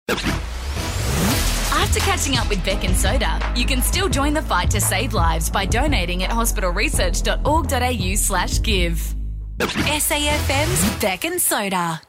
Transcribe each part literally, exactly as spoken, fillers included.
After catching up with Beck and Soda, you can still join the fight to save lives by donating at hospitalresearch.org.au slash give. S A F M's Beck and Soda.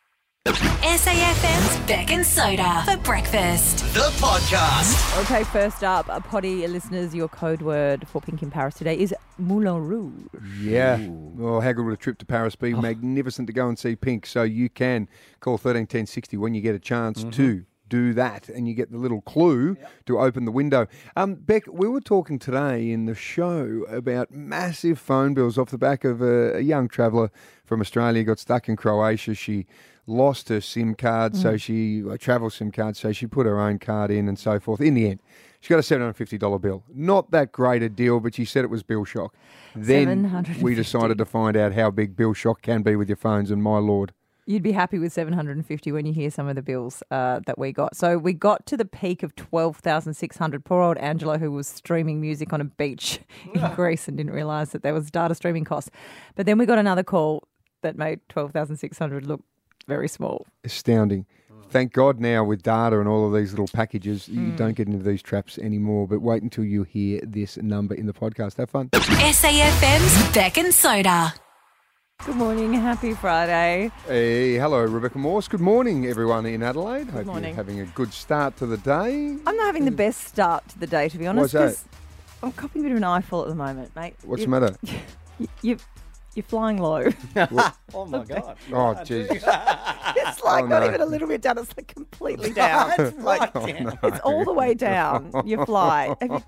S A F M's Beck and Soda for breakfast. The podcast. Okay, first up, uh, potty listeners, your code word for Pink in Paris today is Moulin Rouge. Yeah. Oh, how good would a trip to Paris be? Oh. Magnificent to go and see Pink. So you can call thirteen ten sixty when you get a chance mm-hmm. to do that, and you get the little clue yep. to open the window. Um, Beck, we were talking today in the show about massive phone bills off the back of a, a young traveller from Australia got stuck in Croatia. She lost her SIM card, mm. so she a travel SIM card, so she put her own card in and so forth. In the end, she got a seven hundred fifty dollars bill. Not that great a deal, but she said it was bill shock. Then we decided to find out how big bill shock can be with your phones, and my lord. You'd be happy with seven hundred fifty when you hear some of the bills uh, that we got. So we got to the peak of twelve thousand six hundred. Poor old Angela, who was streaming music on a beach in Greece and didn't realise that there was data streaming costs. But then we got another call that made twelve thousand six hundred look very small. Astounding. Thank God now with data and all of these little packages, mm. you don't get into these traps anymore. But wait until you hear this number in the podcast. Have fun. S A F M's Beck and Soda. Good morning, happy Friday. Hey, hello, Rebecca Morse. Good morning, everyone in Adelaide. Good Hope morning. You're having a good start to the day. I'm not having the best start to the day, to be honest. Why's that? I'm copying a bit of an eyeful at the moment, mate. What's you, the matter? You, you, you're flying low. Oh, my God. Oh, jeez. It's like oh, not no. even a little bit down. It's like completely down. It's like, oh, no. It's all the way down. You fly. You...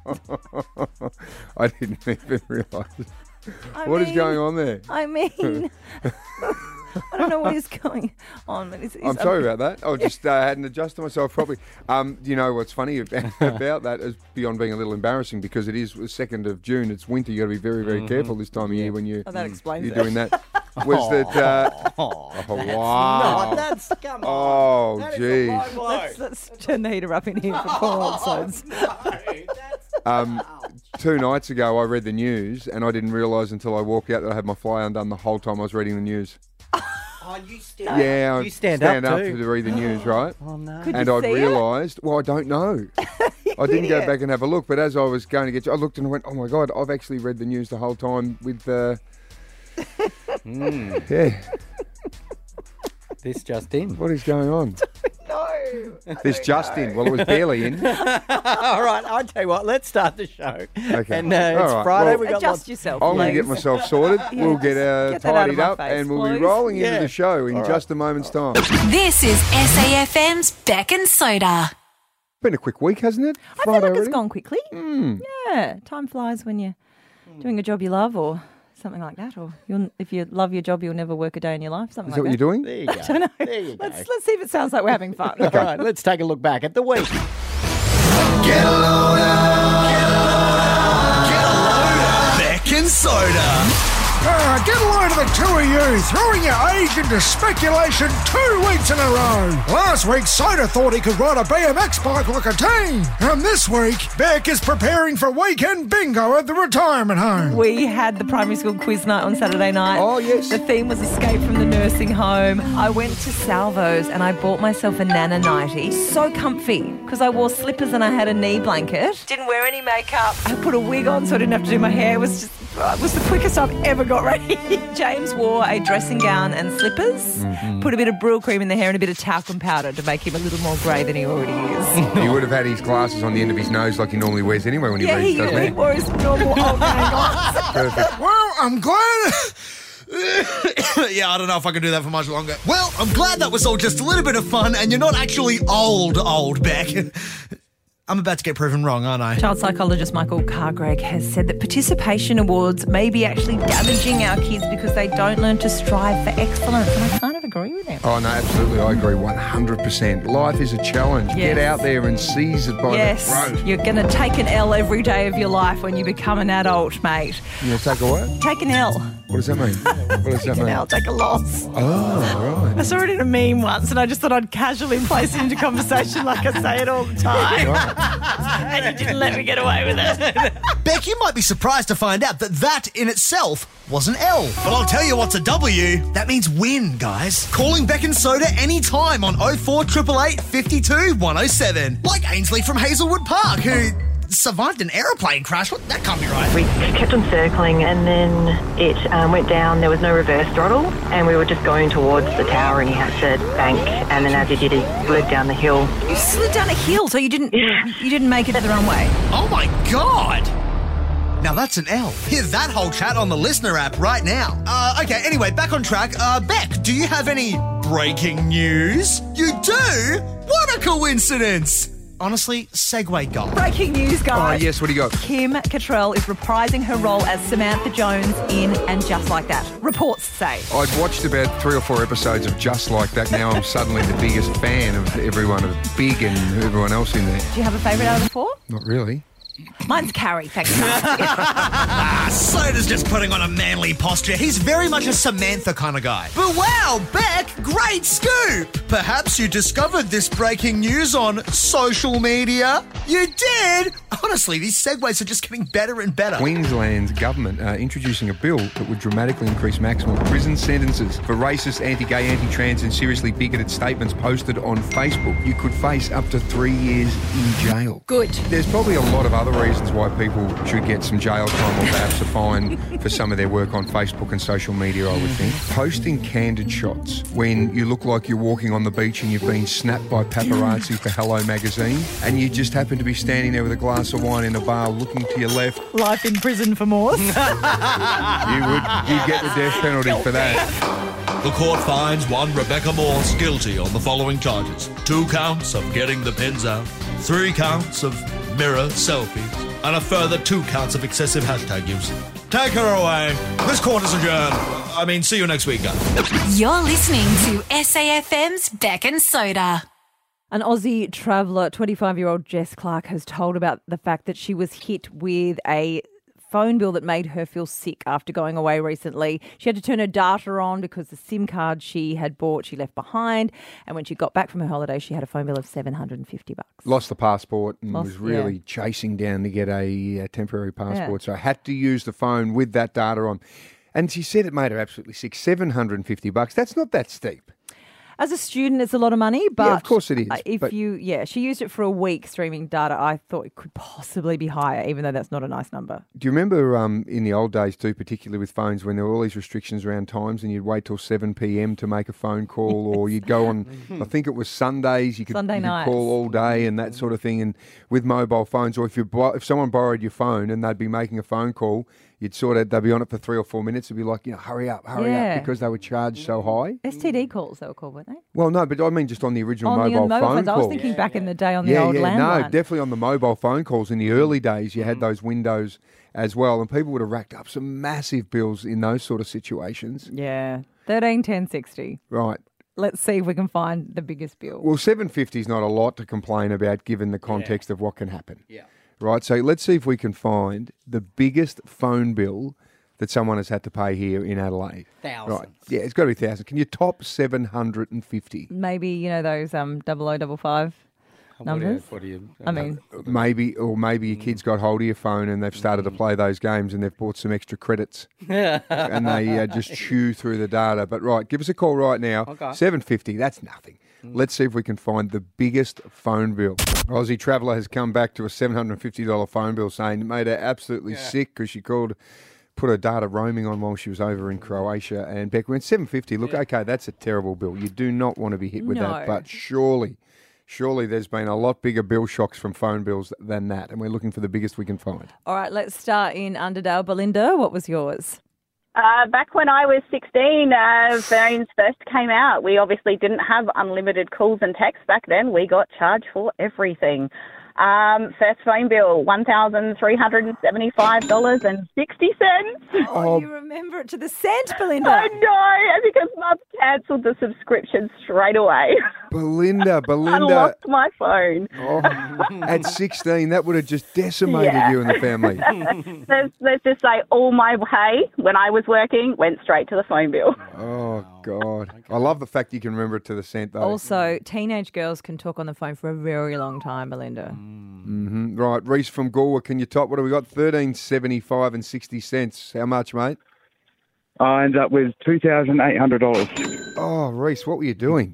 I didn't even realise. I What mean, is going on there? I mean, I don't know what is going on. But it's, it's, I'm sorry about that. I just uh, hadn't adjusted myself properly. Um, you know what's funny about, about that is beyond being a little embarrassing because it is the second of June. It's winter. You got to be very, very mm-hmm. careful this time of year when you oh, that explains you're it. doing that. Was that? Uh, oh, oh wow! Not, that's come on. Oh, that geez. Let's, let's turn the heater up in here for poor old Sods. No, that's Um, two nights ago, I read the news, and I didn't realise until I walked out that I had my fly undone the whole time I was reading the news. Oh, you stand Yeah, You I stand, stand up, up, too. to read the news, right? Oh, no. Could and you I'd see realised, well, I don't know. I didn't go idiot. back and have a look, but as I was going to get you, I looked and went, oh my God, I've actually read the news the whole time with, uh, mm. yeah, This just in. what is going on? No. This just in, well, it was barely in. All right, I'll tell you what, let's start the show. Okay. And uh, it's All right, Friday. well- we got Adjust lots- yourself, I'm going to please. get myself sorted. Yeah. We'll get, uh, Get that out of tidied my up, face, and we'll be please. rolling Yeah. into the show in All right. just a moment's time. This is S A F M's Beck and Soda. Been a quick week, hasn't it? I feel like it's already? gone quickly. Mm. Yeah, time flies when you're doing a job you love or something like that. Or you'll, if you love your job, you'll never work a day in your life, something Is that like what you're doing? There you go. I don't know. There you go. Let's, let's see if it sounds like we're having fun. All right, let's take a look back at the week. Get a loader. Get a loader. Get a loader. Beck and Soda. Ah, get a load of the two of you, throwing your age into speculation two weeks in a row. Last week, Soda thought he could ride a B M X bike like a teen. And this week, Beck is preparing for weekend bingo at the retirement home. We had the primary school quiz night on Saturday night. Oh, yes. The theme was escape from the nursing home. I went to Salvo's and I bought myself a Nana nightie. So comfy because I wore slippers and I had a knee blanket. Didn't wear any makeup. I put a wig on so I didn't have to do my hair. It was just it was the quickest I've ever got ready. James wore a dressing gown and slippers, mm-hmm. put a bit of Brill cream in the hair and a bit of talcum powder to make him a little more grey than he already is. He would have had his glasses on the end of his nose like he normally wears anyway when he yeah, reads, he, doesn't he? he wore his normal old man glasses. Perfect. Well, I'm glad... Yeah, I don't know if I can do that for much longer. Well, I'm glad that was all just a little bit of fun and you're not actually old, old Beck. I'm about to get proven wrong, aren't I? Child psychologist Michael Cargreg has said that participation awards may be actually damaging our kids because they don't learn to strive for excellence. And I kind of agree with him. Oh, no, absolutely. I agree one hundred percent. Life is a challenge. Yes. Get out there and seize it by Yes, the throat. you're going to take an L every day of your life when you become an adult, mate. You going to take a what? Take an L. What does that mean? What does that mean? I'll take a loss. Oh, right. I saw it in a meme once and I just thought I'd casually place it into conversation like I say it all the time. And you didn't let me get away with it. Beck, you might be surprised to find out that that in itself was an L. But I'll tell you what's a W. That means win, guys. Calling Beck and Soda anytime on oh four eight eight eight, five two, one oh seven. Like Ainsley from Hazelwood Park, who survived an aeroplane crash. What? That can't be right. We kept on circling and then it um, went down. There was no reverse throttle and we were just going towards the tower and he had to bank, and then as he did, he slid down the hill. You slid down a hill, so you didn't you didn't make it the wrong way. Oh my God! Now that's an L. Hear that whole chat on the Listener app right now. Uh, okay, anyway, back on track. Uh, Beck, do you have any breaking news? You do? What a coincidence! Honestly, segue God. Breaking news, Oh, guys. yes, what do you got? Kim Cattrall is reprising her role as Samantha Jones in And Just Like That. Reports say. I'd watched about three or four episodes of Just Like That. Now I'm suddenly the biggest fan of everyone, of Big and everyone else in there. Do you have a favourite out of the four? Not really. Mine's Carrie, thanks. Ah, Soda's just putting on a manly posture. He's very much a Samantha kind of guy. But wow, Beck, great scoop! Perhaps you discovered this breaking news on social media? You did? Honestly, these segues are just getting better and better. Queensland's government uh, introducing a bill that would dramatically increase maximum prison sentences for racist, anti-gay, anti-trans and seriously bigoted statements posted on Facebook. You could face up to three years in jail. Good. There's probably a lot of other reasons why people should get some jail time or perhaps a fine for some of their work on Facebook and social media, I would think. Posting candid shots when you look like you're walking on the beach and you've been snapped by paparazzi for Hello magazine and you just happen to be standing there with a glass of wine in a bar looking to your left. Life in prison for Morse. You would you'd get the death penalty for that. The court finds one Rebecca Morse guilty on the following charges. Two counts of getting the pins out, three counts of mirror selfies, and a further two counts of excessive hashtag use. Take her away. This court is adjourned. I mean, see you next week, guys. You're listening to S A F M's Beck and Soda. An Aussie traveller, twenty-five-year-old Jess Clark, has told about the fact that she was hit with a phone bill that made her feel sick after going away recently. She had to turn her data on because the SIM card she had bought she left behind, and when she got back from her holiday she had a phone bill of seven hundred fifty bucks. Lost the passport and Lost- was really yeah. chasing down to get a, a temporary passport, so I had to use the phone with that data on. And she said it made her absolutely sick. seven hundred fifty bucks. That's not that steep. As a student, it's a lot of money, but Yeah, of course it is, uh, If but- you, yeah, she used it for a week streaming data. I thought it could possibly be higher, even though that's not a nice number. Do you remember um, in the old days too, particularly with phones, when there were all these restrictions around times and you'd wait till seven p.m. to make a phone call, or you'd go on, I think it was Sundays, you could, Sunday you could nights. call all day and that sort of thing. And with mobile phones, or if you bo- if someone borrowed your phone and they'd be making a phone call, you'd sort of, they'd be on it for three or four minutes. It'd be like, you know, hurry up, hurry Yeah. up, because they were charged so high. S T D calls they were called, weren't they? Well, no, but I mean just on the original On the mobile, mobile phone phones. I call. was thinking back in the day on the yeah, old yeah, landline. no, definitely on the mobile phone calls. In the early days, you had those windows as well, and people would have racked up some massive bills in those sort of situations. Yeah, thirteen ten sixty. Right. Let's see if we can find the biggest bill. Well, seven fifty is not a lot to complain about given the context of what can happen. Yeah. Right, so let's see if we can find the biggest phone bill that someone has had to pay here in Adelaide. Thousands. Right. Yeah, it's got to be thousands. Can you top seven hundred fifty? Maybe, you know, those um double O double five numbers. What do you? I mean, Maybe, or maybe your kids got hold of your phone and they've started to play those games and they've bought some extra credits and they uh, just chew through the data. But right, give us a call right now. Okay. seven fifty, that's nothing. Let's see if we can find the biggest phone bill. Aussie Traveller has come back to a seven hundred fifty dollars phone bill saying it made her absolutely sick because she called, put her data roaming on while she was over in Croatia. And Beck went, seven hundred fifty dollars, look, okay, that's a terrible bill. You do not want to be hit with No. that. But surely, surely there's been a lot bigger bill shocks from phone bills than that. And we're looking for the biggest we can find. all right, let's start in Underdale. Belinda, what was yours? Uh, back when I was sixteen, uh, phones first came out. We obviously didn't have unlimited calls and texts back then. We got charged for everything. Um, first phone bill, one thousand three hundred seventy-five dollars and sixty cents. Oh, you remember it to the cent, Belinda. I know, because Mum cancelled the subscription straight away. Belinda, I Belinda. lost my phone. Oh, at sixteen, that would have just decimated Yeah. you and the family. let's, let's just say all my pay when I was working went straight to the phone bill. Oh, God. I love the fact you can remember it to the cent, though. Also, teenage girls can talk on the phone for a very long time, Belinda. hmm Right, Reese from Galway, can you top? What have we got? thirteen seventy-five and sixty cents. How much, mate? I ended up with two thousand eight hundred dollars. Oh, Reese, what were you doing?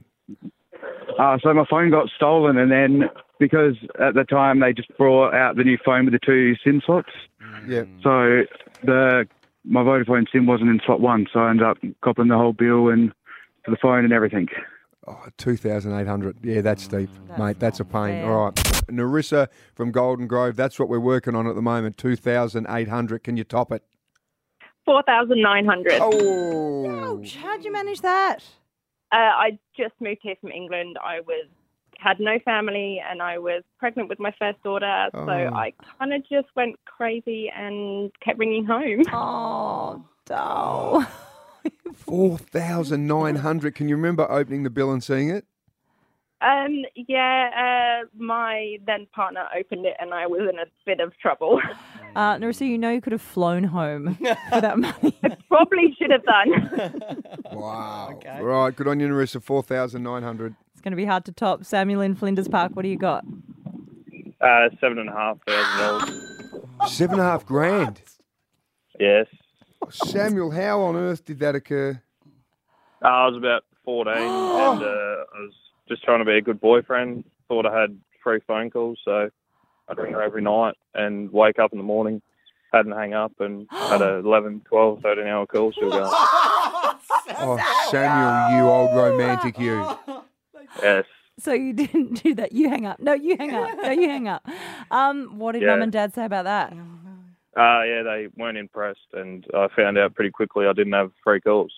Uh, so my phone got stolen, and then because at the time they just brought out the new phone with the two SIM slots. Yeah. So the my Vodafone SIM wasn't in slot one, so I ended up copping the whole bill and for the phone and everything. Oh, two thousand eight hundred. Yeah, that's steep, That's mate. That's a pain. fair. All right. Narissa from Golden Grove, that's what we're working on at the moment, two thousand eight hundred. Can you top it? four thousand nine hundred. Oh. Ouch, how'd you manage that? Uh, I just moved here from England. I was had no family and I was pregnant with my first daughter. So Oh. I kind of just went crazy and kept ringing home. Oh, doll. four thousand nine hundred. Can you remember opening the bill and seeing it? Um, yeah, uh, my then partner opened it and I was in a bit of trouble. Uh, Narissa, you know you could have flown home for that money. Probably should have done. Wow. Right, good on you, Narissa. four thousand nine hundred. It's going to be hard to top. Samuel in Flinders Park, what do you got? Uh, seven and a half thousand dollars. Seven and a half grand. Yes. Samuel, how on earth did that occur? Uh, I was about fourteen and uh, I was just trying to be a good boyfriend. Thought I had free phone calls, so I'd ring her every night and wake up in the morning, hadn't hang up, and had a eleven, twelve, thirteen hour call still going. Oh, Samuel, you old romantic you. Yes. So you didn't do that. You hang up. No, you hang up. No, you hang up. Um, what did Yeah. Mum and Dad say about that? Uh, yeah, they weren't impressed, and I found out pretty quickly I didn't have free calls.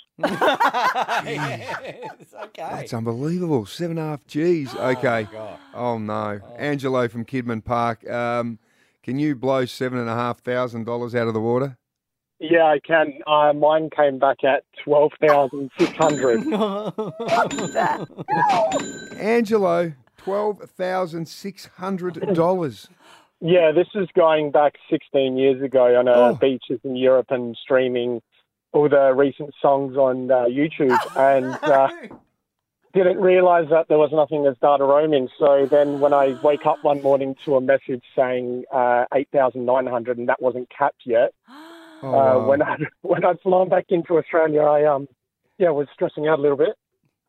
Yes, okay. That's unbelievable. Seven and a half G's. Okay. Oh, no. Angelo from Kidman Park. Um, can you blow seven and a half thousand dollars out of the water? Yeah, I can. Uh, mine came back at twelve thousand six hundred. Angelo, twelve thousand six hundred dollars. Yeah, this is going back sixteen years ago on uh, Oh. beaches in Europe and streaming all the recent songs on uh, YouTube, and uh, didn't realise that there was nothing as data roaming. So then when I wake up one morning to a message saying uh, eight thousand nine hundred and that wasn't capped yet, Oh, uh, wow. when I when I'd flown back into Australia, I um yeah was stressing out a little bit.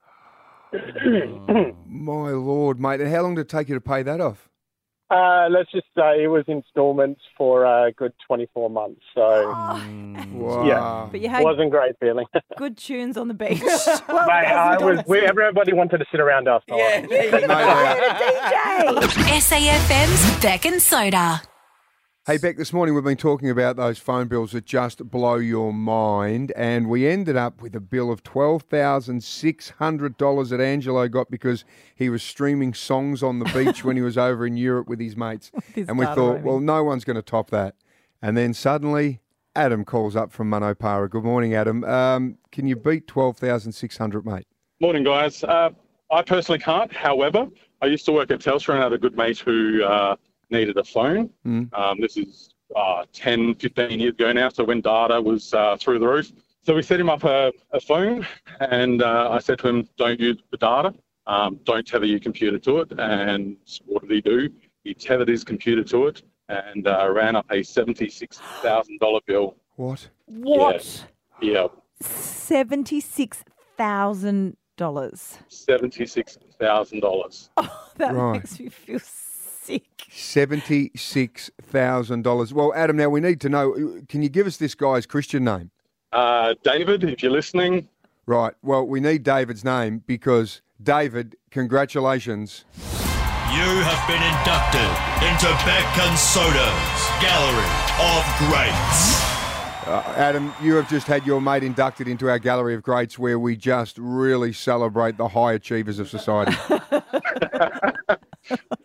My Lord, mate. And how long did it take you to pay that off? Uh, let's just say it was instalments for a good twenty-four months. So, Wow. yeah, But you had wasn't great feeling. good tunes on the beach. Mate, I was, we, everybody wanted to sit around after. Yeah, there you go. S A F M's Beck and Soda. Hey, Beck, this morning we've been talking about those phone bills that just blow your mind, and we ended up with a bill of twelve thousand six hundred dollars that Angelo got because he was streaming songs on the beach when he was over in Europe with his mates. his and we data thought, roaming. well, no one's going to top that. And then suddenly Adam calls up from Manopara. Good morning, Adam. Um, can you beat twelve thousand six hundred dollars, mate? Morning, guys. Uh, I personally can't. However, I used to work at Telstra and had a good mate who uh, needed a phone. Mm. Um, this is uh, ten, fifteen years ago now, so when data was uh, through the roof. So we set him up a, a phone, and uh, I said to him, don't use the data, um, don't tether your computer to it. And what did he do? He tethered his computer to it and uh, ran up a seventy-six thousand dollars bill. What? What? Yeah, seventy-six thousand dollars. seventy-six thousand dollars. That Right. makes me feel sick. seventy-six thousand dollars. Well, Adam, now we need to know, can you give us this guy's Christian name? Uh, David, if you're listening. Right. Well, we need David's name because, David, congratulations. You have been inducted into Beck and Soda's Gallery of Greats. Uh, Adam, you have just had your mate inducted into our Gallery of Greats where we just really celebrate the high achievers of society.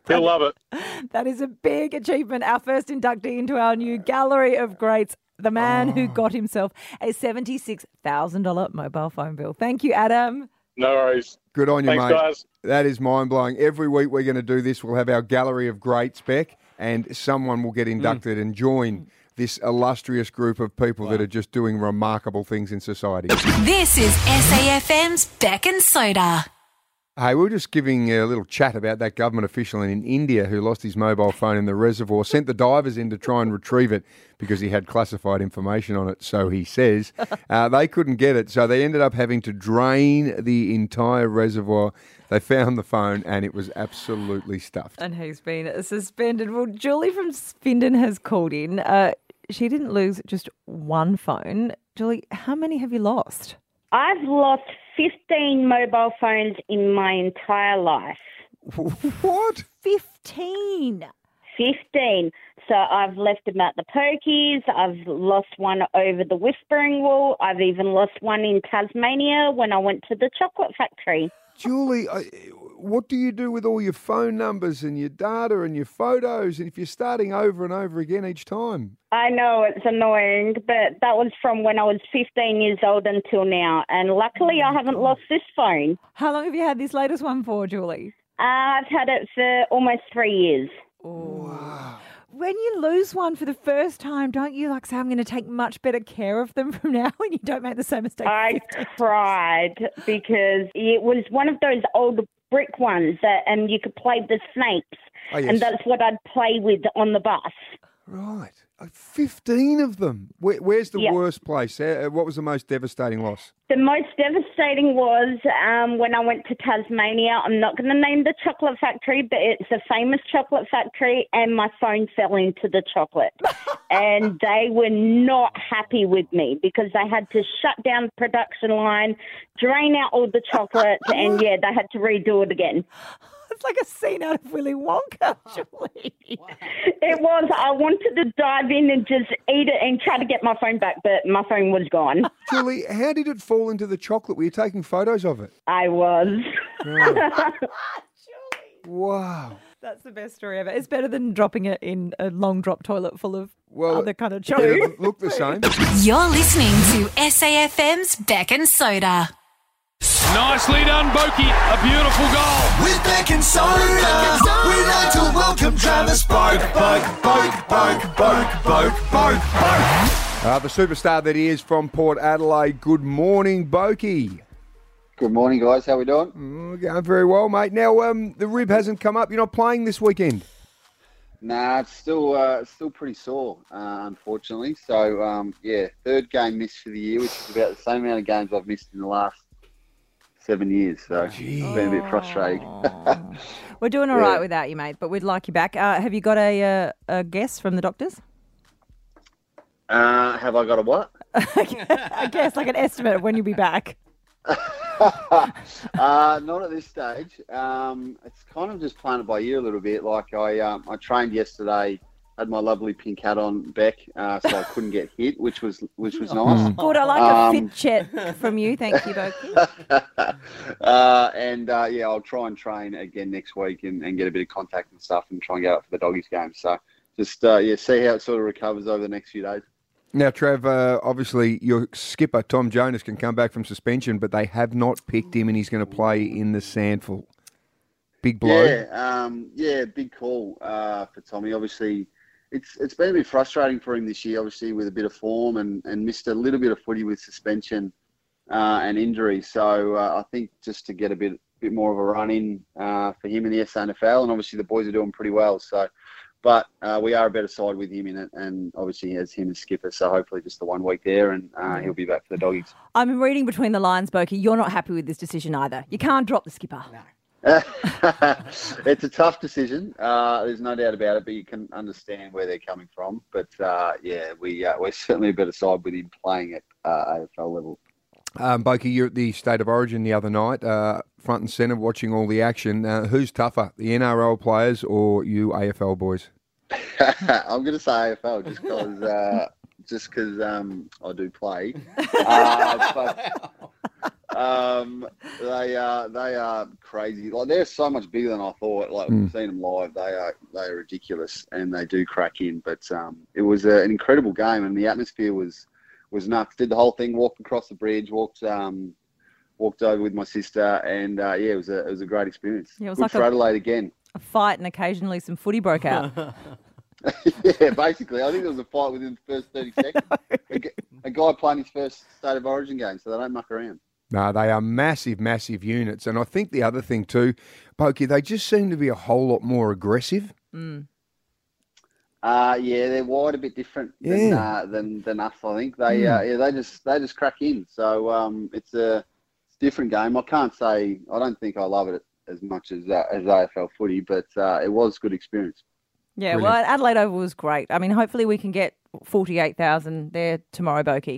He'll love it. That is a big achievement. Our first inductee into our new gallery of greats, the man oh. who got himself a seventy-six thousand dollars mobile phone bill. Thank you, Adam. No worries. Good on you, Thanks, mate. guys. That is mind-blowing. Every week we're going to do this. We'll have our gallery of greats, Beck, and someone will get inducted mm. and join this illustrious group of people wow. that are just doing remarkable things in society. This is S A F M's Beck and Soda. Hey, we were just giving a little chat about that government official in India who lost his mobile phone in the reservoir, sent the divers in to try and retrieve it because he had classified information on it, so he says. Uh, they couldn't get it, so they ended up having to drain the entire reservoir. They found the phone and it was absolutely stuffed. And he's been suspended. Well, Julie from Spindon has called in. Uh, she didn't lose just one phone. Julie, how many have you lost? I've lost fifteen mobile phones in my entire life. What? fifteen? fifteen. So I've left them at the pokies. I've lost one over the Whispering Wall. I've even lost one in Tasmania when I went to the chocolate factory. Julie, I, what do you do with all your phone numbers and your data and your photos? And if you're starting over and over again each time? I know, it's annoying, but that was from when I was fifteen years old until now. And luckily I haven't lost this phone. How long have you had this latest one for, Julie? Uh, I've had it for almost three years. Wow. When you lose one for the first time, don't you like say, I'm going to take much better care of them from now and you don't make the same mistake? I cried because it was one of those old brick ones that, and you could play the snakes. Oh, yes. And that's what I'd play with on the bus. Right. fifteen of them. Where, where's the yep. worst place? Uh, what was the most devastating loss? The most devastating was um, when I went to Tasmania. I'm not going to name the chocolate factory, but it's a famous chocolate factory, and my phone fell into the chocolate. And they were not happy with me because they had to shut down the production line, drain out all the chocolate, and, yeah, they had to redo it again. It's like a scene out of Willy Wonka, Julie. Wow. It was. I wanted to dive in and just eat it and try to get my phone back, but my phone was gone. Julie, how did it fall into the chocolate? Were you taking photos of it? I was. Oh. Wow. That's the best story ever. It's better than dropping it in a long drop toilet full of well, other kind of chocolate. Yeah, look the same. You're listening to S A F M's Beck and Soda. Nicely done, Boki. A beautiful goal. With Beck and Soda, we'd like to welcome Travis Boak. Boak, Boak, Boak, Boak, Boak, Boak, Boak. Uh, the superstar that he is from Port Adelaide. Good morning, Boki. Good morning, guys. How we doing? Mm, going very well, mate. Now, um, the rib hasn't come up. You're not playing this weekend? Nah, it's still uh, it's still pretty sore, uh, unfortunately. So, um, yeah, third game missed for the year, which is about the same amount of games I've missed in the last seven years, so Jeez. It's been a bit frustrating. We're doing all yeah. right without you, mate, but we'd like you back. Uh, have you got a, uh, a guess from the doctors? Uh, have I got a what? I guess, like an estimate of when you'll be back. uh, not at this stage. Um, it's kind of just playing it by ear a little bit. Like I, um, I trained yesterday. Had my lovely pink hat on, Beck, uh, so I couldn't get hit, which was which was nice. Good, I like um, a fit check from you. Thank you, Boki. uh, and, uh, yeah, I'll try and train again next week and, and get a bit of contact and stuff and try and go out for the Doggies game. So just, uh, yeah, see how it sort of recovers over the next few days. Now, Trav, uh, obviously your skipper, Tom Jonas, can come back from suspension, but they have not picked him and he's going to play in the Sandful. Big blow. Yeah, um, yeah, big call uh, for Tommy. Obviously, It's it's been a bit frustrating for him this year, obviously, with a bit of form and, and missed a little bit of footy with suspension uh, and injury. So uh, I think just to get a bit bit more of a run in uh, for him in the S A N F L, and obviously the boys are doing pretty well. So, but uh, we are a better side with him in it, and obviously he has him as skipper. So hopefully just the one week there, and uh, he'll be back for the Doggies. I'm reading between the lines, Boki. You're not happy with this decision either. You can't drop the skipper. No. It's a tough decision. Uh, there's no doubt about it, but you can understand where they're coming from. But uh, yeah, we uh, we're certainly a better side with him playing at uh, A F L level. Um, Boki, you're at the State of Origin the other night, uh, front and centre, watching all the action. Uh, who's tougher, the N R L players or you A F L boys? I'm going to say A F L just because uh, just because um, I do play. Uh, but um, they are they are crazy. Like they're so much bigger than I thought. Like Mm. we've seen them live, they are they are ridiculous, and they do crack in. But um, it was a, an incredible game, and the atmosphere was was nuts. Did the whole thing, walked across the bridge, walked um, walked over with my sister, and uh, yeah, it was a it was a great experience. Yeah, it was Good like for a- Adelaide again. A fight and occasionally some footy broke out. Yeah, basically, I think there was a fight within the first thirty seconds. A, g- a guy playing his first State of Origin game, so they don't muck around. No, they are massive, massive units. And I think the other thing too, Pokey, they just seem to be a whole lot more aggressive. Mm. Uh, yeah, they're wide a bit different than Yeah. uh, than than us. I think they uh, Mm. yeah they just they just crack in. So um, it's a it's a different game. I can't say I don't think I love it as much as uh, as A F L footy, but uh, it was a good experience. Yeah, Brilliant. well, Adelaide Oval was great. I mean, hopefully we can get forty-eight thousand there tomorrow, Boki.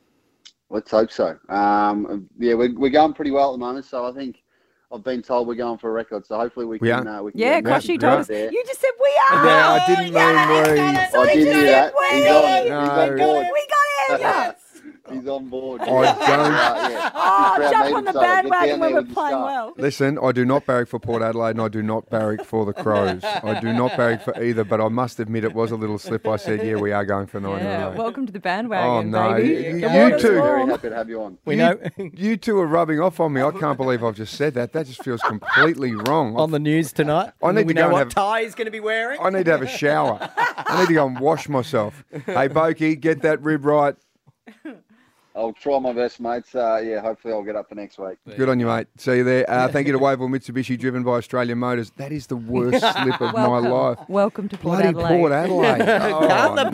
Let's hope so. Um, yeah, we're we're going pretty well at the moment. So I think I've been told we're going for a record. So hopefully we We can. are. Uh, we can Yeah, get Koshy Matt told us. there. You just said we are. Yeah, I didn't mean we. I did hear that. He's on, he's on No. board. We got him, yes. He's on board. I don't- Uh, yeah. Oh, Just jump grab on the me, so get down bandwagon when there we're with your playing stuff. well. Listen, I do not barrack for Port Adelaide and I do not barrack for the Crows. I do not barrack for either, but I must admit it was a little slip. I said, yeah, we are going for nine Yeah, in a row. welcome to the bandwagon, Oh, no. baby. You, The you water's two. Very warm. happy to have you on. We you, know. you two are rubbing off on me. I can't believe I've just said that. That just feels completely wrong. On the news tonight. I need we to know go what and have- tie he's going to be wearing. I need to have a shower. I need to go and wash myself. Hey, Boki, get that rib right. I'll try my best, mates. Uh, yeah, hopefully I'll get up for next week. Good on you, mate. See you there. Uh, thank you to Wavell Mitsubishi, driven by Australian Motors. That is the worst slip of my Welcome. life. Welcome to Port Bloody Adelaide. Port Adelaide. Oh, Calm the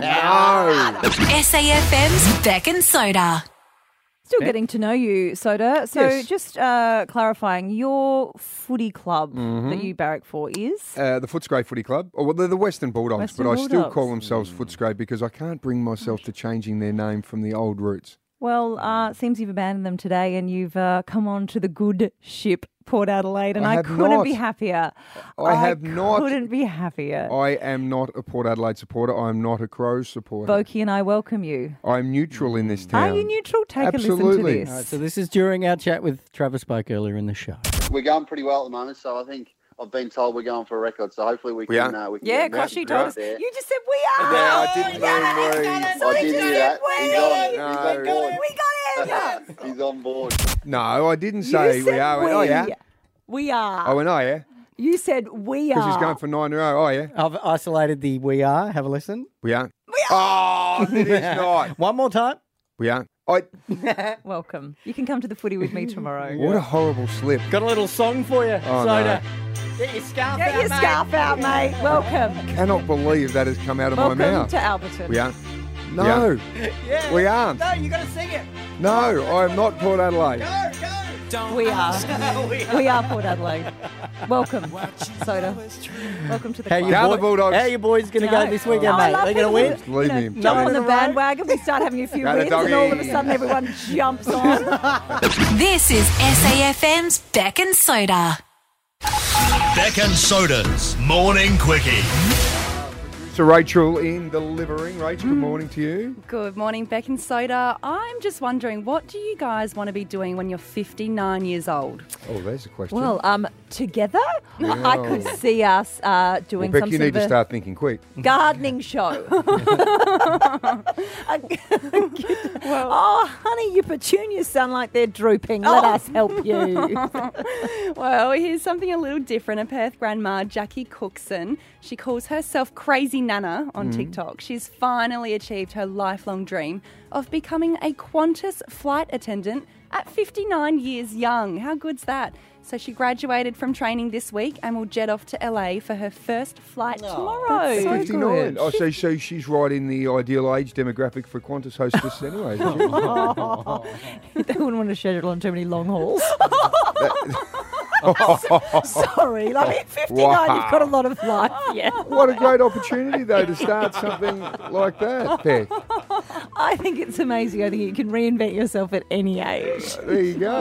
no. S A F M's Beck and Soda. Still getting to know you, Soda. So Yes. just uh, clarifying, your footy club Mhm. that you barrack for is? Uh, the Footscray Footy Club. Oh, well, they're the Western Bulldogs, Western but I still Bulldogs. call themselves Footscray because I can't bring myself to changing their name from the old roots. Well, uh, it seems you've abandoned them today and you've uh, come on to the good ship, Port Adelaide, and I I, have couldn't not. be happier. I have not. couldn't be happier. I am not a Port Adelaide supporter. I am not a Crows supporter. Boki and I welcome you. I'm neutral in this town. Are you neutral? Take a Absolutely. listen to this. All right, so this is during our chat with Travis Spoke earlier in the show. We're going pretty well at the moment, so I think I've been told we're going for a record. So hopefully we We can. are? Uh, we can Yeah, get Matt Koshy told us. there. You just said we are. Yeah, I didn't mean we. I did hear that. He's on. He's on No. board. We got him. He's on board. No, I didn't say you we said are. I went, oh, yeah. We are. I went, oh, yeah. You said we Because are. he's going for nine in a row. Oh, yeah. I've isolated the we are. Have a listen. We are. Oh, it is not. One more time. We are. I, Welcome. You can come to the footy with me tomorrow. what a horrible slip. Got a little song for you, Oh, Soda. Get your scarf Get out, your mate. scarf out, mate. Welcome. Cannot believe that has come out of Welcome my mouth. to Alberton. We are. No, Yeah. we aren't. No, you got to sing it. No, I am not Port Adelaide. We are. we are Port Adelaide. Welcome, Soda. Welcome to the How club. you, Down the boy- Bulldogs. how you boys going to No. go this weekend, Oh, I mate? love They're going to people win? Just leave me in Jump Jump on in the a row. bandwagon. We start having a few Go the wins, and all of a doggies. sudden everyone jumps on. This is S A F M's Beck and Soda. Beck and Soda's Morning Quickie. So Rachel in delivering. Rachel, good morning to you. Good morning, Beck and Soda. I'm just wondering, what do you guys want to be doing when you're fifty-nine years old? Oh, there's a question. Well, um, together, Yeah. I could see us uh, Well, doing Beck, some you sort need of to a start thinking quick. gardening show. oh, honey, your petunias sound like they're drooping. Let Oh. us help you. Well, here's something a little different. A Perth grandma, Jackie Cookson, she calls herself Crazy Nana on Mm. TikTok. She's finally achieved her lifelong dream of becoming a Qantas flight attendant at fifty-nine years young. How good's that? So she graduated from training this week and will jet off to L A for her first flight tomorrow. so fifty-nine. good. Oh, so, so she's right in the ideal age demographic for Qantas hostess anyway, isn't she? They wouldn't want to schedule on too many long hauls. Sorry, like at fifty-nine, Wow. you've got a lot of life. Yeah. What a great opportunity, though, to start something like that, Beck. I think it's amazing. I think you can reinvent yourself at any age. There you go.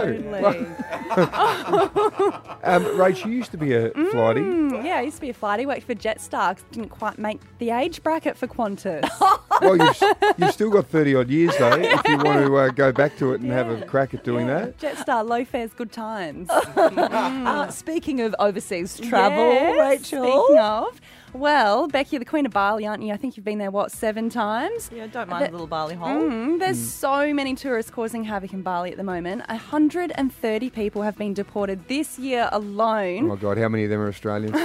um, Rach, you used to be a flighty. Mm, yeah, I used to be a flighty. Worked for Jetstar. Didn't quite make the age bracket for Qantas. Well, you've, you've still got thirty odd years though. If you want to uh, go back to it and have a crack at doing that. Jetstar, low fares, good times. Uh, speaking of overseas travel, Yes, Rachel. Speaking of, well, Becky, you're the Queen of Bali, aren't you? I think you've been there, what, seven times? Yeah, don't mind a little Bali hole. Mm, there's Mm. so many tourists causing havoc in Bali at the moment. one hundred thirty people have been deported this year Oh alone. my God, how many of them are Australians?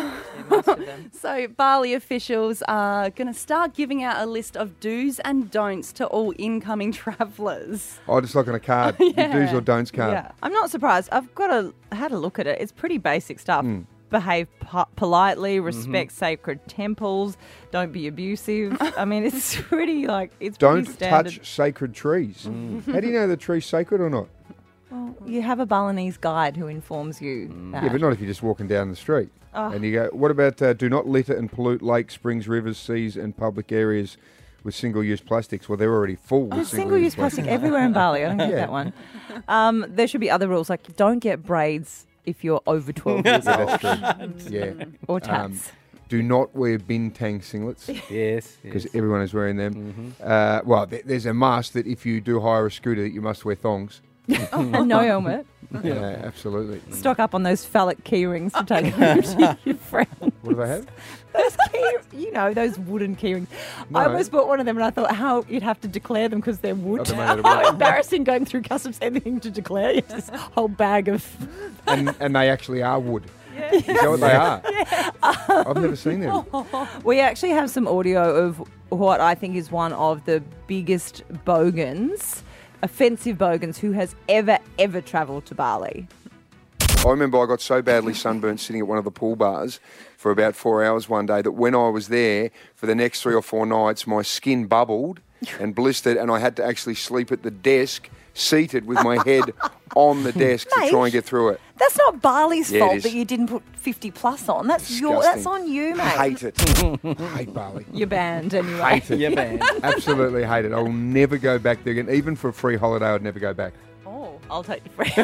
So Bali officials are going to start giving out a list of do's and don'ts to all incoming travellers. Oh, just like on a card. Your do's or don'ts card. Yeah, I'm not surprised. I've got a had a look at it. It's pretty basic stuff. Mm. Behave po- politely, respect sacred temples, don't be abusive. I mean, it's pretty like it's Don't pretty standard. touch sacred trees. How do you know the tree's sacred or not? Well, you have a Balinese guide who informs you. That. Yeah, but not if you're just walking down the street. Oh. And you go, what about uh, do not litter and pollute lakes, springs, rivers, seas and public areas with single-use plastics? Well, they're already full with There's single-use single-use plastic everywhere in Bali. I don't get Yeah. that one. Um, there should be other rules, like don't get braids if you're over twelve years Yeah, old. that's true. Yeah. Or Um, tats. do not wear bintang singlets. Yes. Because everyone is wearing them. Uh, well, th- there's a must that if you do hire a scooter that you must wear thongs. And no helmet. Yeah, absolutely. Stock up on those phallic key rings to take home to your friend. What do they have? Those key, you know, those wooden key rings. I No. almost bought one of them and I thought how you'd have to declare them because they're wood. Oh, they're made out of How wood. embarrassing going through customs, anything to declare. You have this whole bag of... And, and they actually are wood. Is that what they are? I've never seen them. We actually have some audio of what I think is one of the biggest bogans, offensive bogans, who has ever, ever travelled to Bali. I remember I got so badly sunburnt sitting at one of the pool bars for about four hours one day that when I was there for the next three or four nights, my skin bubbled and blistered and I had to actually sleep at the desk, seated with my head on the desk to Mate. try and get through it. That's not Bali's Yeah, it fault is. that you didn't put fifty plus on. That's your. That's on you, mate. Hate it. Hate Bali. You're banned anyway. Hate it. Absolutely hate it. I will never go back there again. Even for a free holiday, I'd never go back. Oh, I'll take the free.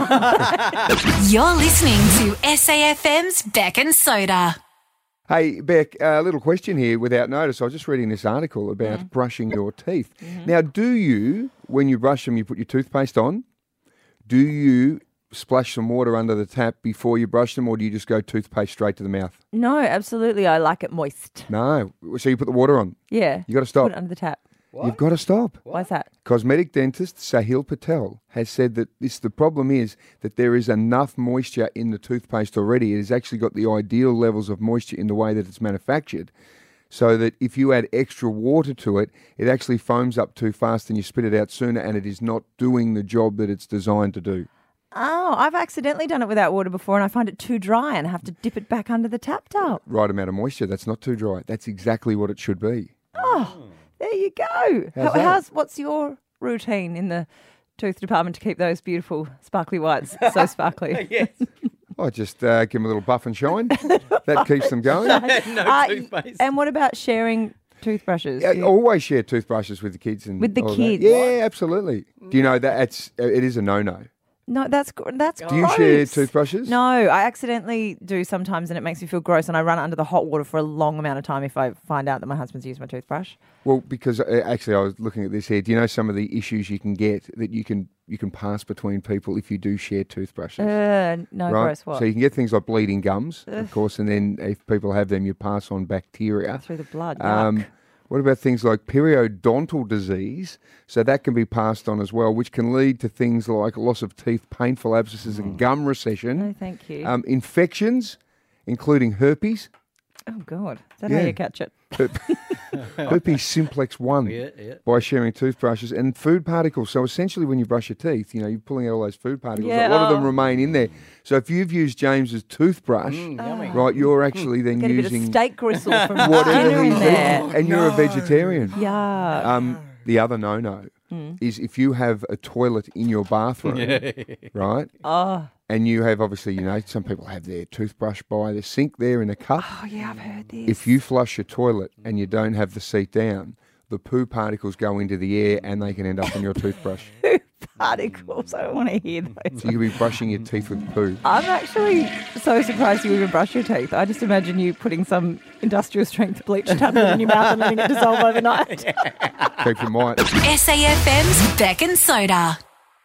You're listening to S A F M's Beck and Soda. Hey, Beck, a little question here without notice. I was just reading this article about Mm. brushing your teeth. Now, do you, when you brush them, you put your toothpaste on? Do you splash some water under the tap before you brush them, or do you just go toothpaste straight to the mouth? No, absolutely. I like it moist. No. So you put the water on? Yeah. You got to stop. Put it under the tap. You've got to stop. Why's that? Cosmetic dentist Sahil Patel has said that this the problem is that there is enough moisture in the toothpaste already. It has actually got the ideal levels of moisture in the way that it's manufactured, so that if you add extra water to it, it actually foams up too fast and you spit it out sooner, and it is not doing the job that it's designed to do. Oh, I've accidentally done it without water before and I find it too dry and have to dip it back under the tap tub. Right amount of moisture. That's not too dry. That's exactly what it should be. Oh, there you go. How's How, that? how's what's your routine in the tooth department to keep those beautiful sparkly whites so sparkly? Yes. I just uh, give them a little buff and shine. That keeps them going. Uh, and what about sharing toothbrushes? Yeah, You- always share toothbrushes with the kids and With the all that. kids? Yeah, absolutely. Do you know that it's it is a no-no? No, that's gr- that's Do you gross. share toothbrushes? No, I accidentally do sometimes, and it makes me feel gross. And I run it under the hot water for a long amount of time if I find out that my husband's used my toothbrush. Well, because uh, actually I was looking at this here. Do you know some of the issues you can get that you can you can pass between people if you do share toothbrushes? Uh, no, right? gross. What? So you can get things like bleeding gums, Ugh. of course, and then if people have them, you pass on bacteria. Through the blood. Um, Yuck. what about things like periodontal disease? So that can be passed on as well, which can lead to things like loss of teeth, painful abscesses, and gum recession. No, thank you. Um, infections, including herpes. Oh, God. Is that Yeah. how you catch it? Herp- herpes simplex one Yeah, yeah. by sharing toothbrushes and food particles. So essentially when you brush your teeth, you know, you're pulling out all those food particles. Yeah, a lot of them oh. remain in there. So if you've used James's toothbrush, Mm, yummy. right, you're actually then Get a bit using of steak gristle from whatever dinner in he's there. eating, and you're a vegetarian. Yeah. Um, the other no-no Mm. is if you have a toilet in your bathroom, right? Oh. And you have, obviously, you know, some people have their toothbrush by the sink there in a cup. Oh, yeah, I've heard this. If you flush your toilet and you don't have the seat down, the poo particles go into the air and they can end up in your toothbrush. Particles. I don't want to hear those. So you could be brushing your teeth with poo. I'm actually so surprised you even brush your teeth. I just imagine you putting some industrial strength bleach tablet in your mouth and letting it dissolve overnight. Keep your mind. S A F M's Beck and Soda.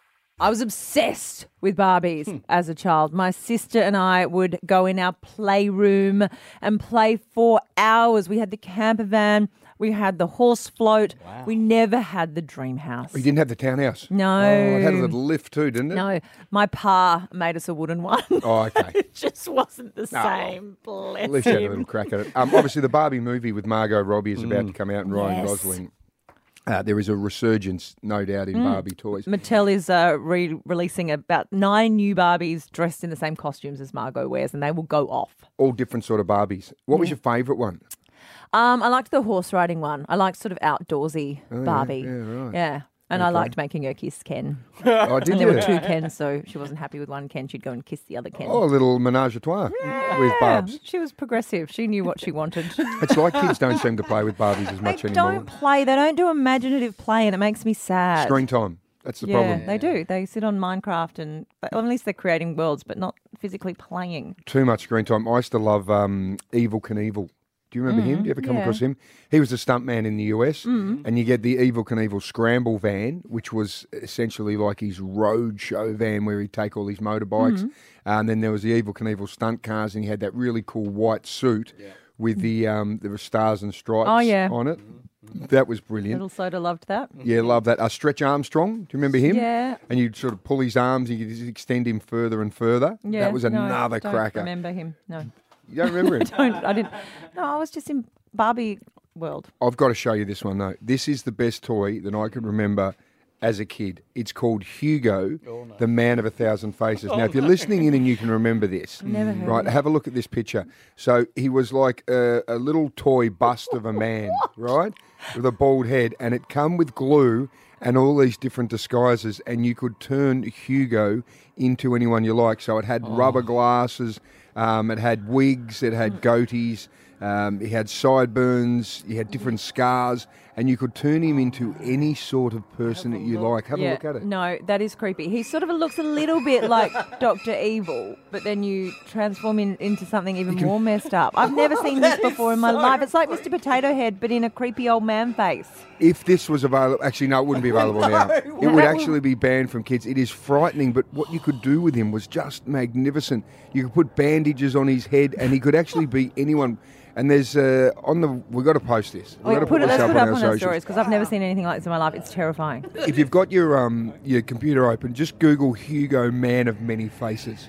I was obsessed with Barbies as a child. My sister and I would go in our playroom and play for hours. We had the camper van. We had the horse float. Wow. We never had the dream house. Oh, you didn't have the townhouse? No. Oh, it had a little lift too, didn't it? No. My pa made us a wooden one. Oh, okay. It just wasn't the No. same. Bless At least you had a him. little crack at it. Um, obviously, the Barbie movie with Margot Robbie is about to come out and Ryan Yes. Gosling. Uh, there is a resurgence, no doubt, in Mm. Barbie toys. Mattel is uh, re-releasing about nine new Barbies dressed in the same costumes as Margot wears, and they will go off. All different sort of Barbies. What was Yeah. your favourite one? Um, I liked the horse riding one. I liked sort of outdoorsy Oh, yeah, Barbie. yeah, right. Yeah. And I Okay. liked making her kiss Ken. Oh, did and there you? were two Kens, so she wasn't happy with one Ken. She'd go and kiss the other Ken. Oh, a little menage a trois with Barbs. She was progressive. She knew what she wanted. It's like kids don't seem to play with Barbies as much They anymore. don't play. They don't do imaginative play, and it makes me sad. Screen time. That's the yeah, problem. they do. They sit on Minecraft, and well, at least they're creating worlds, but not physically playing. Too much screen time. I used to love um, Evil Knievel. Do you remember him? Mm, Do you ever come yeah. across him? He was a stuntman in the U S, Mm. and you get the Evil Knievel scramble van, which was essentially like his road show van where he'd take all these motorbikes. Mm. Uh, and then there was the Evil Knievel stunt cars, and he had that really cool white suit with the um, there were stars and stripes Oh, yeah. on it. That was brilliant. Little Soda loved that. Yeah, love that. Uh, Stretch Armstrong, do you remember him? Yeah. And you'd sort of pull his arms and you could just extend him further and further. Yeah, that was no, another don't cracker. Remember him? No. You don't remember him? don't. I didn't. No, I was just in Barbie world. I've got to show you this one, though. This is the best toy that I can remember as a kid. It's called Hugo, the Man of a Thousand Faces. Now, if you're listening in and you can remember this, Never heard right, of it. have a look at this picture. So he was like a, a little toy bust of a man, right, with a bald head, and it come with glue and all these different disguises, and you could turn Hugo into anyone you like. So it had rubber glasses, um, it had wigs, it had goatees, um, he had sideburns, he had different scars, and you could turn him into any sort of person that you like. Have yeah, a look at it. No, that is creepy. He sort of looks a little bit like Doctor Evil, but then you transform him into something even more messed up. I've never seen this before in my life. It's like Mister Potato Head, but in a creepy old man face. If this was available, actually, no, it wouldn't be available now. It would actually be banned from kids. It is frightening, but what you could do with him was just magnificent. You could put bandages on his head, and he could actually be anyone. And there's uh, on the we've got to post this. We've Oh, got to put it, this let's up put it on up our on our socials. stories because I've never seen anything like this in my life. It's terrifying. If you've got your um your computer open, just Google Hugo Man of Many Faces.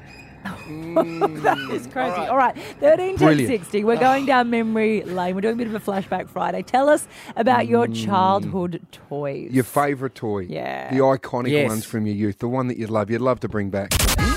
That is crazy. All right, thirteen ten Brilliant. sixty. We're going down memory lane. We're doing a bit of a flashback Friday. Tell us about your childhood toys. Your favourite toy. Yeah. The iconic Yes. ones from your youth. The one that you'd love. You'd love to bring back.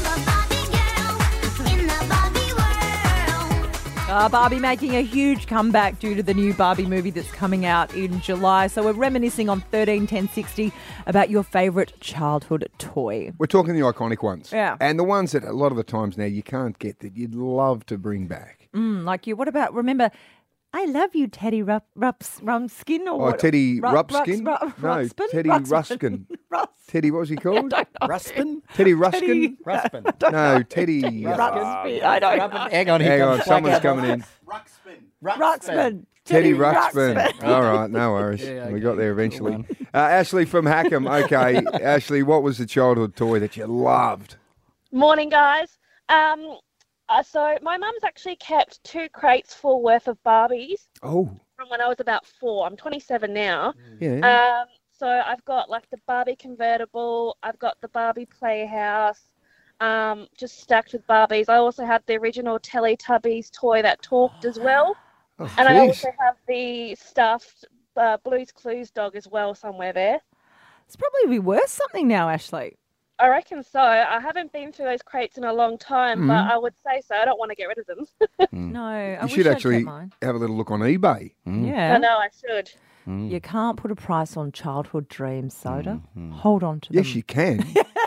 Uh, Barbie making a huge comeback due to the new Barbie movie that's coming out in July. So we're reminiscing on thirteen ten sixty about your favourite childhood toy. We're talking the iconic ones. Yeah. And the ones that a lot of the times now you can't get that you'd love to bring back. Mm, like you. What about, remember, I love you, Teddy Rup, Rups, Rumskin? Or Oh, what? Teddy Ru- Rupskin? Rux- Ru- No, Ruxpin? Teddy Ruxpin. Ruskin. Rus- Teddy, what was he called? Ruspin? Teddy Ruskin? Teddy- Ruspin. No, Teddy. Ruxpin. I don't know. Hang on, here Hang comes on, Black someone's Apple. coming in. Ruxpin. Teddy Ruxpin. All right, no worries. Yeah, We okay. got there eventually. Uh, Ashley from Hackham. Okay, Ashley, what was the childhood toy that you loved? Morning, guys. Um, uh, so my mum's actually kept two crates full worth of Barbies Oh, from when I was about four. I'm twenty-seven now. yeah. Um, so I've got like the Barbie convertible. I've got the Barbie playhouse. Um, just stacked with Barbies. I also had the original Teletubbies toy that talked as well, Oh, and I jeez. also have the stuffed uh, Blue's Clues dog as well somewhere there. It's probably be worth something now, Ashley. I reckon so. I haven't been through those crates in a long time, Mhm. but I would say so. I don't want to get rid of them. No, I You wish should I'd actually kept mine. have a little look on eBay. Yeah. I know I should. You can't put a price on childhood dreams, Soda. Hold on to them. Yes, you can.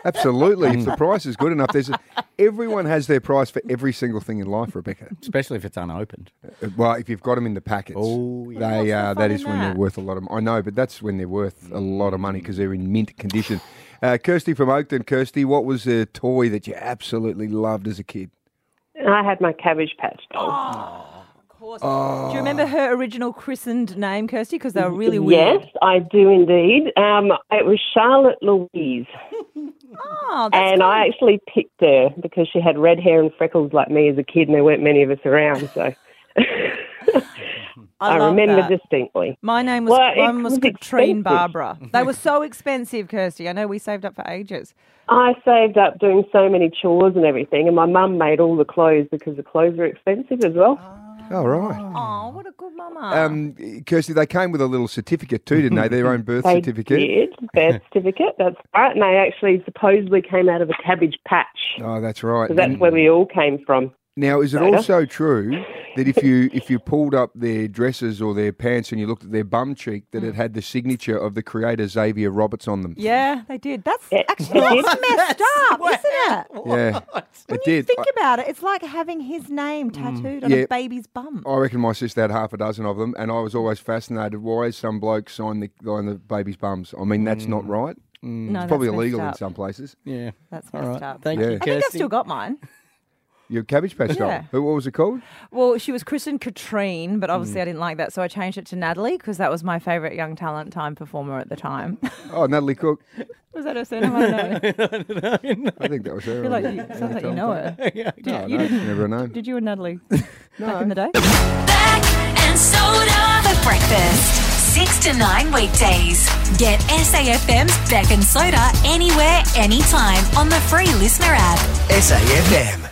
Absolutely. If the price is good enough, there's a, everyone has their price for every single thing in life, Rebecca. Especially if it's unopened. Uh, Well, if you've got them in the packets, Oh, yeah. they What's uh, the that fun is in when that? they're worth a lot of. I know, but that's when they're worth a lot of money because they're in mint condition. Uh, Kirsty from Oakton. Kirsty, what was a toy that you absolutely loved as a kid? I had my Cabbage Patch doll. Oh. Do you remember her original christened name, Kirsty? Because they were really weird. Yes, I do indeed. Um, it was Charlotte Louise. Oh, that's and I actually picked her because she had red hair and freckles like me as a kid, and there weren't many of us around, so I, love remember that. distinctly. My name was, Well, it mine was was Katrine expensive. Barbara. They were so expensive, Kirsty. I know we saved up for ages. I saved up doing so many chores and everything, and my mum made all the clothes because the clothes were expensive as well. Oh, right. Oh, what a good mama. Um, Kirsty, they came with a little certificate too, didn't they? Their own birth They certificate. did, birth certificate, that's right, and they actually supposedly came out of a Cabbage Patch, Oh, that's right. because that's And where we all came from. now, is it Soda. also true that if you if you pulled up their dresses or their pants and you looked at their bum cheek, that it had the signature of the creator Xavier Roberts on them? Yeah, they did. That's It actually did. that's messed up, isn't it? Yeah, it did. Think about it. It's like having his name tattooed on Yeah. a baby's bum. I reckon my sister had half a dozen of them, and I was always fascinated why some blokes sign the on the baby's bums. I mean, that's not right. No, It's probably that's messed illegal in up. some places. Yeah. That's All messed right. up. Thank Yeah. you, I think I Kirsty. still got mine. Your Cabbage Patch doll. Yeah. Who- What was it called? Well, she was christened Katrine, but obviously Mm. I didn't like that, so I changed it to Natalie because that was my favourite Young Talent Time performer at the time. Oh, Natalie Cook. Was that her surname? I don't know. I think that was her. I feel like you, sounds like you know her. Yeah, Did, No, you no, didn't- never known. Did you and Natalie back in the day? And soda for breakfast. Six to nine weekdays. Get S A F M's Beck and Soda anywhere, anytime on the free listener app. S A F M.